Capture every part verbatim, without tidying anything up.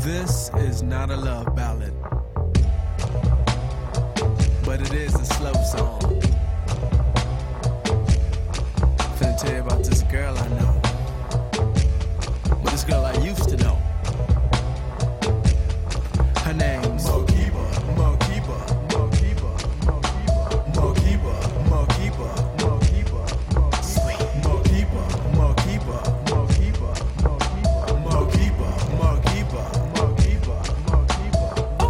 This is not a love ballad, but it is a slow song. I'm finna tell you about this girl I know, well, this girl I used to know. Her name's Mokiba, Mokiba, Mokiba, Mokiba, Mokiba, Mokiba, Mokiba, sweet Mokiba, Mokiba, Mokiba, Mokiba, Mokiba, Mokiba, Mokiba,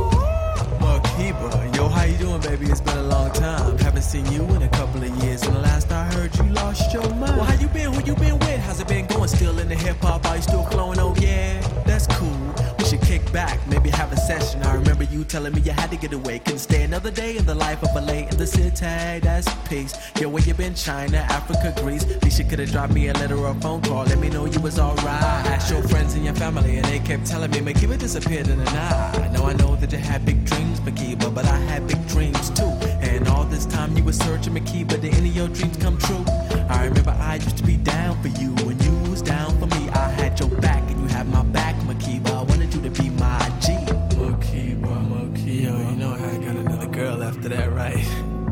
Mokiba. Yo, how you doing, baby? It's been a long time. Haven't seen you in a couple of years, and the last I heard you lost your mind. Well, how you been? Who you been with? How's it been going? Still in the hip hop? Are you still flowing? Oh yeah, that's cool. Kick back, maybe have a session. I remember you telling me you had to get away, couldn't stay another day in the life of a lay in the city. That's peace. Yeah, where you been? China, Africa, Greece. At least you could have dropped me a letter or a phone call, let me know you was alright. Asked your friends and your family, and they kept telling me Makiba disappeared in the night. Now I know that you had big dreams, Makiba, but I had big dreams too. And all this time you were searching, Makiba, did any of your dreams come true? I remember I used to be down for you, and you was down for me. I had your back, and you had my back, Makiba. I wanted you to be my G. Mokiba, Mokiba. Yo, you know I got another girl after that, right?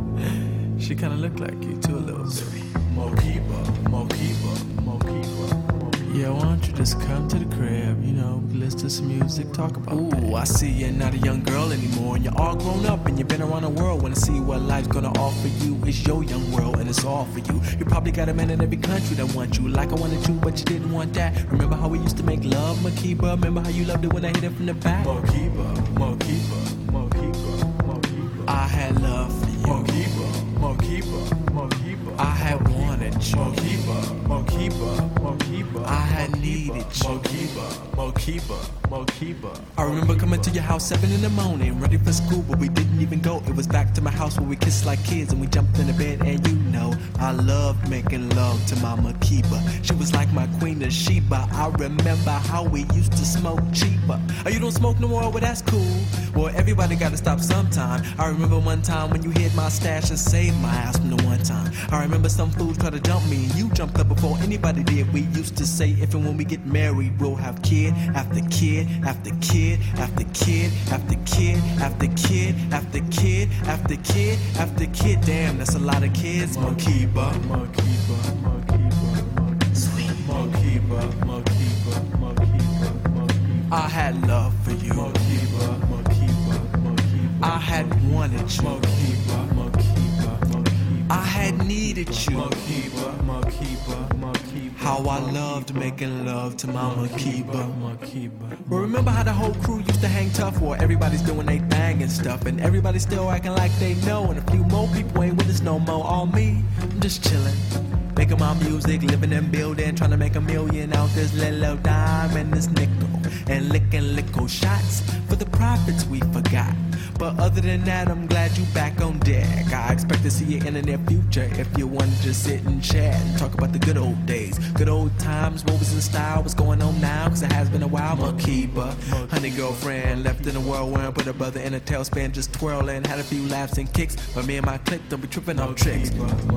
She kinda looked like you too a little bit. Mokiba, Mokiba, Mokiba, Mokiba. Yeah, why don't you just come to the crib, you know, listen to some music, talk about Ooh, that. I see you're not a young girl anymore, and you're all grown up, and you've been around the world. Wanna see what life's gonna offer you. It's your young world, and it's all for you. You probably got a man in every country that wants you, like I wanted you, but you didn't want that. Remember how we used to make love, Mokiba? Remember how you loved it when I hit it from the back? Mokiba, Mokiba, Mokiba, Mokiba. I had love for you. Mokiba, Mokiba, Mokiba. I had wanted you. Mokiba, Mokiba, Mokiba. I had needed you. Mokiba, Mokiba, Mokiba. I remember coming to your house seven in the morning, ready for school, but we didn't even go. It was back to my house where we kissed like kids, and we jumped in the bed, and you know I loved making love to my Mokiba. She was like my queen of Sheba. I remember how we used to smoke cheaper. Oh, you don't smoke no more? Well, that's cool. Well, everybody gotta stop sometime. I remember one time when you hid my stash and saved my ass from the one time. I remember some fools tried to jump me, and you jumped up before anybody did. We used to say if and when we get married, we'll have kid after kid after kid after kid after kid after kid after kid after kid after kid. Damn, that's a lot of kids. Mokiba, Mokiba, Mokiba, sweet Mokiba, Mokiba, Mokiba, Mokiba. I had love for you. Mokiba, Mokiba, Mokiba. I had wanted you. Mokiba, Mokiba, Mokiba. I had needed you. Mokiba, Mokiba, Mokiba. How I loved making love to my Mokiba, Mokiba. But remember how the whole crew used to hang tough, where everybody's doing their thing and stuff, and everybody's still acting like they know, and a few more people ain't with us no more. All me, I'm just chilling, making my music, living and building, trying to make a million out this little dime and this nickel, and licking lickle shots for the profits we forgot. But other than that, I'm glad you back on deck. I expect to see you in the near future if you want to just sit and chat and talk about the good old days, good old times, what was in style, what's going on now, cause it has been a while. Mokiba, honey girlfriend, left in the whirlwind, put her brother in a tailspin, just twirling, had a few laughs and kicks, but me and my clique don't be tripping on tricks.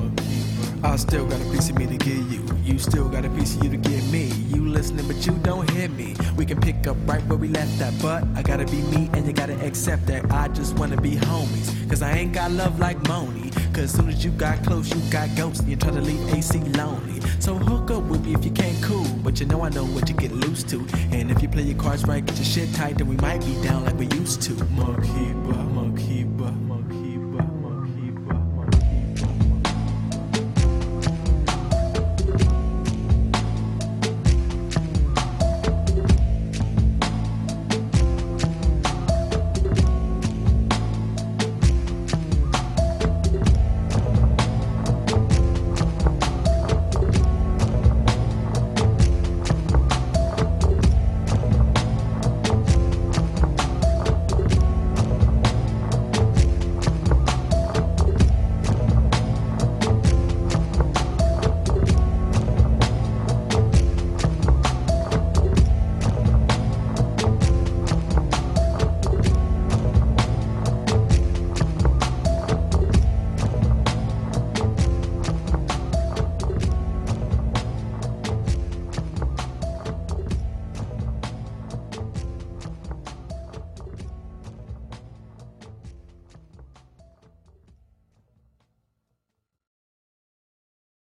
I still got a piece of me to give you, you still got a piece of you to give me. You listening but you don't hear me. We can pick up right where we left that, but I gotta be me and you gotta accept that. I just wanna be homies, cause I ain't got love like Moni. Cause soon as you got close, you got ghosts, and you try to leave A C lonely. So hook up with me if you can't, cool, but you know I know what you get loose to. And if you play your cards right, get your shit tight, then we might be down like we used to.